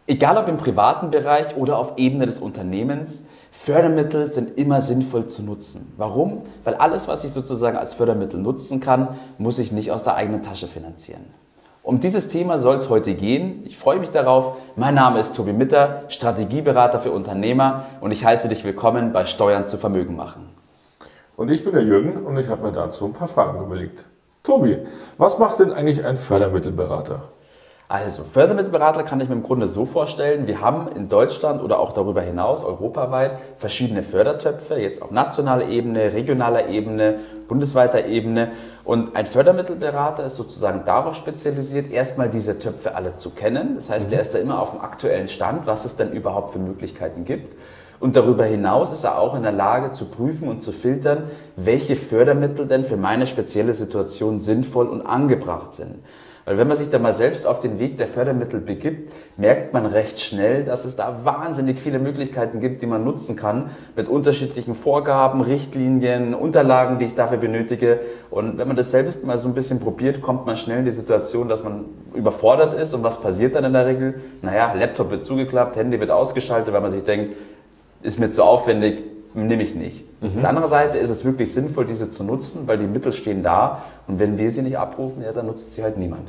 Egal ob im privaten Bereich oder auf Ebene des Unternehmens, Fördermittel sind immer sinnvoll zu nutzen. Warum? Weil alles, was ich sozusagen als Fördermittel nutzen kann, muss ich nicht aus der eigenen Tasche finanzieren. Um dieses Thema soll es heute gehen. Ich freue mich darauf. Mein Name ist Tobi Mitter, Strategieberater für Unternehmer und ich heiße dich willkommen bei Steuern zu Vermögen machen. Und ich bin der Jürgen und ich habe mir dazu ein paar Fragen überlegt. Tobi, was macht denn eigentlich ein Fördermittelberater? Also, Fördermittelberater kann ich mir im Grunde so vorstellen, wir haben in Deutschland oder auch darüber hinaus, europaweit, verschiedene Fördertöpfe, jetzt auf nationaler Ebene, regionaler Ebene, bundesweiter Ebene. Und ein Fördermittelberater ist sozusagen darauf spezialisiert, erstmal diese Töpfe alle zu kennen. Das heißt, der ist da immer auf dem aktuellen Stand, was es denn überhaupt für Möglichkeiten gibt. Und darüber hinaus ist er auch in der Lage zu prüfen und zu filtern, welche Fördermittel denn für meine spezielle Situation sinnvoll und angebracht sind. Weil wenn man sich da mal selbst auf den Weg der Fördermittel begibt, merkt man recht schnell, dass es da wahnsinnig viele Möglichkeiten gibt, die man nutzen kann, mit unterschiedlichen Vorgaben, Richtlinien, Unterlagen, die ich dafür benötige. Und wenn man das selbst mal so ein bisschen probiert, kommt man schnell in die Situation, dass man überfordert ist. Und was passiert dann in der Regel? Naja, Laptop wird zugeklappt, Handy wird ausgeschaltet, weil man sich denkt, ist mir zu aufwendig, nehme ich nicht. Auf der anderen Seite ist es wirklich sinnvoll, diese zu nutzen, weil die Mittel stehen da und wenn wir sie nicht abrufen, ja, dann nutzt sie halt niemand.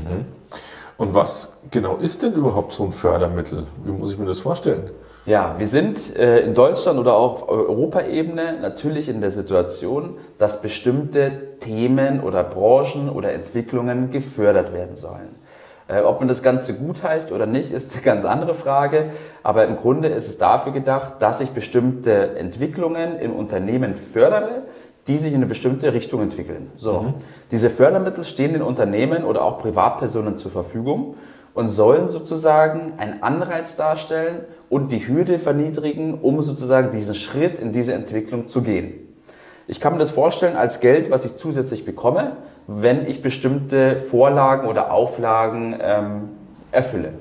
Und was genau ist denn überhaupt so ein Fördermittel? Wie muss ich mir das vorstellen? Ja, wir sind in Deutschland oder auch auf Europaebene natürlich in der Situation, dass bestimmte Themen oder Branchen oder Entwicklungen gefördert werden sollen. Ob man das Ganze gut heißt oder nicht, ist eine ganz andere Frage. Aber im Grunde ist es dafür gedacht, dass ich bestimmte Entwicklungen im Unternehmen fördere, die sich in eine bestimmte Richtung entwickeln. So. Diese Fördermittel stehen den Unternehmen oder auch Privatpersonen zur Verfügung und sollen sozusagen einen Anreiz darstellen und die Hürde verniedrigen, um sozusagen diesen Schritt in diese Entwicklung zu gehen. Ich kann mir das vorstellen als Geld, was ich zusätzlich bekomme, wenn ich bestimmte Vorlagen oder Auflagen erfülle.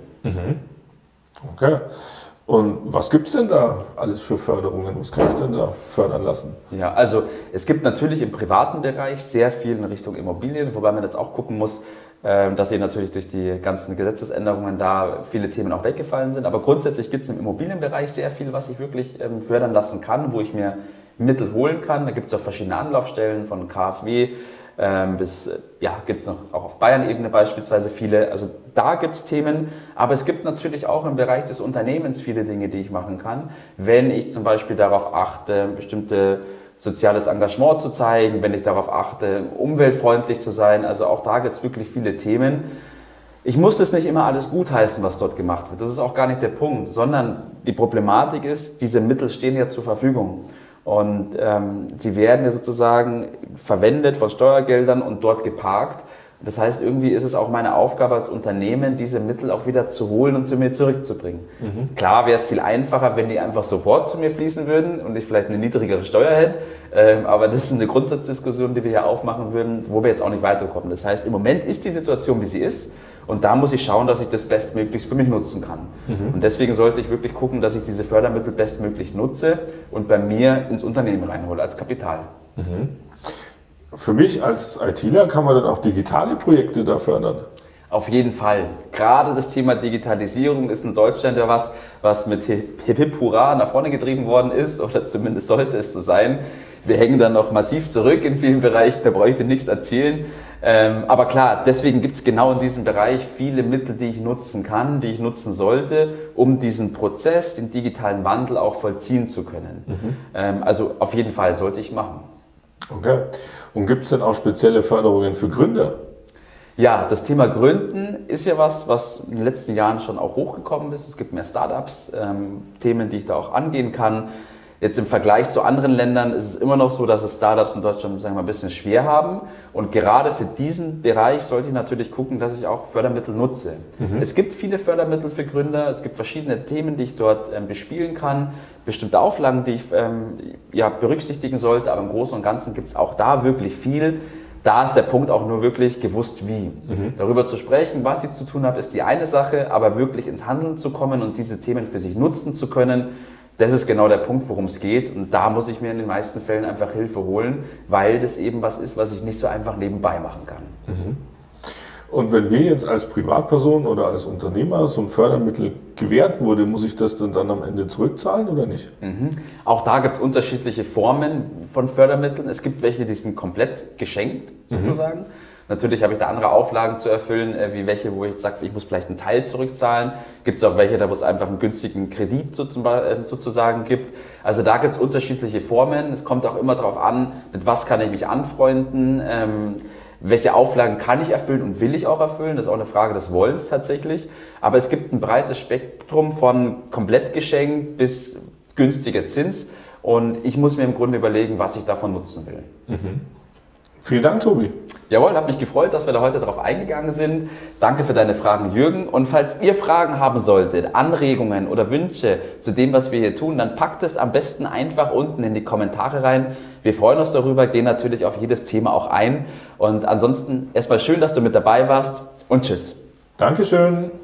Okay. Und was gibt es denn da alles für Förderungen? Was kann ich denn da fördern lassen? Ja, also es gibt natürlich im privaten Bereich sehr viel in Richtung Immobilien, wobei man jetzt auch gucken muss, dass hier natürlich durch die ganzen Gesetzesänderungen da viele Themen auch weggefallen sind. Aber grundsätzlich gibt es im Immobilienbereich sehr viel, was ich wirklich fördern lassen kann, wo ich mir Mittel holen kann. Da gibt es auch verschiedene Anlaufstellen von KfW bis, ja, gibt es noch auch auf Bayern-Ebene beispielsweise viele. Also da gibt es Themen, aber es gibt natürlich auch im Bereich des Unternehmens viele Dinge, die ich machen kann. Wenn ich zum Beispiel darauf achte, bestimmte soziales Engagement zu zeigen, wenn ich darauf achte, umweltfreundlich zu sein, also auch da gibt es wirklich viele Themen. Ich muss es nicht immer alles gutheißen, was dort gemacht wird. Das ist auch gar nicht der Punkt, sondern die Problematik ist, diese Mittel stehen ja zur Verfügung. Und sie werden ja sozusagen verwendet von Steuergeldern und dort geparkt. Das heißt, irgendwie ist es auch meine Aufgabe als Unternehmen, diese Mittel auch wieder zu holen und zu mir zurückzubringen. Klar wäre es viel einfacher, wenn die einfach sofort zu mir fließen würden und ich vielleicht eine niedrigere Steuer hätte. Aber das ist eine Grundsatzdiskussion, die wir hier aufmachen würden, wo wir jetzt auch nicht weiterkommen. Das heißt, im Moment ist die Situation, wie sie ist. Und da muss ich schauen, dass ich das bestmöglichst für mich nutzen kann. Und deswegen sollte ich wirklich gucken, dass ich diese Fördermittel bestmöglich nutze und bei mir ins Unternehmen reinhole als Kapital. Für mich als ITler kann man dann auch digitale Projekte da fördern? Auf jeden Fall. Gerade das Thema Digitalisierung ist in Deutschland ja was mit Hip Hip Hurra nach vorne getrieben worden ist, oder zumindest sollte es so sein. Wir hängen dann noch massiv zurück in vielen Bereichen, da brauche ich dir nichts erzählen. Aber klar, deswegen gibt es genau in diesem Bereich viele Mittel, die ich nutzen kann, die ich nutzen sollte, um diesen Prozess, den digitalen Wandel auch vollziehen zu können. Also auf jeden Fall sollte ich machen. Okay. Und gibt es denn auch spezielle Förderungen für Gründer? Ja, das Thema Gründen ist ja was in den letzten Jahren schon auch hochgekommen ist. Es gibt mehr Startups, Themen, die ich da auch angehen kann. Jetzt im Vergleich zu anderen Ländern ist es immer noch so, dass es Startups in Deutschland, sagen wir mal, ein bisschen schwer haben. Und gerade für diesen Bereich sollte ich natürlich gucken, dass ich auch Fördermittel nutze. Es gibt viele Fördermittel für Gründer, es gibt verschiedene Themen, die ich dort bespielen kann, bestimmte Auflagen, die ich berücksichtigen sollte, aber im Großen und Ganzen gibt es auch da wirklich viel. Da ist der Punkt auch nur wirklich gewusst wie. Darüber zu sprechen, was ich zu tun habe, ist die eine Sache, aber wirklich ins Handeln zu kommen und diese Themen für sich nutzen zu können, das ist genau der Punkt, worum es geht. Und da muss ich mir in den meisten Fällen einfach Hilfe holen, weil das eben was ist, was ich nicht so einfach nebenbei machen kann. Und wenn mir jetzt als Privatperson oder als Unternehmer so ein Fördermittel gewährt wurde, muss ich das dann am Ende zurückzahlen oder nicht? Auch da gibt es unterschiedliche Formen von Fördermitteln. Es gibt welche, die sind komplett geschenkt sozusagen. Natürlich habe ich da andere Auflagen zu erfüllen, wie welche, wo ich jetzt sage, ich muss vielleicht einen Teil zurückzahlen. Gibt es auch welche, da wo es einfach einen günstigen Kredit sozusagen gibt. Also da gibt es unterschiedliche Formen. Es kommt auch immer darauf an, mit was kann ich mich anfreunden, welche Auflagen kann ich erfüllen und will ich auch erfüllen. Das ist auch eine Frage des Wollens tatsächlich. Aber es gibt ein breites Spektrum von Komplettgeschenk bis günstiger Zins. Und ich muss mir im Grunde überlegen, was ich davon nutzen will. Vielen Dank, Tobi. Jawohl, hat mich gefreut, dass wir da heute darauf eingegangen sind. Danke für deine Fragen, Jürgen. Und falls ihr Fragen haben solltet, Anregungen oder Wünsche zu dem, was wir hier tun, dann packt es am besten einfach unten in die Kommentare rein. Wir freuen uns darüber, gehen natürlich auf jedes Thema auch ein. Und ansonsten erstmal schön, dass du mit dabei warst und tschüss. Dankeschön.